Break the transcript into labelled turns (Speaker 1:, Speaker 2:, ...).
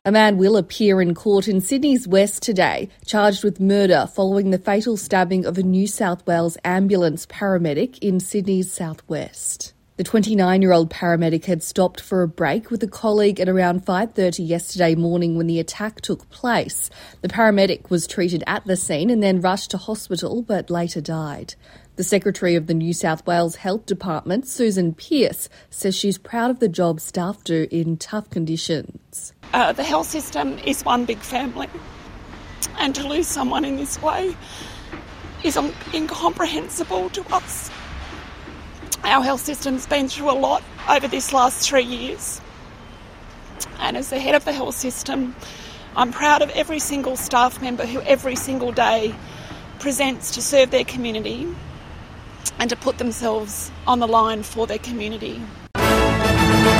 Speaker 1: A man will appear in court in Sydney's West today, charged with murder following the fatal stabbing of a New South Wales ambulance paramedic in Sydney's southwest. The 29-year-old paramedic had stopped for a break with a colleague at around 5:30 yesterday morning when the attack took place. The paramedic was treated at the scene and then rushed to hospital but later died. The Secretary of the New South Wales Health Department, Susan Pearce, says she's proud of the job staff do in tough conditions.
Speaker 2: The health system is one big family, and to lose someone in this way is incomprehensible to us. Our health system's been through a lot over this last 3 years, and as the head of the health system, I'm proud of every single staff member who every single day presents to serve their community and to put themselves on the line for their community.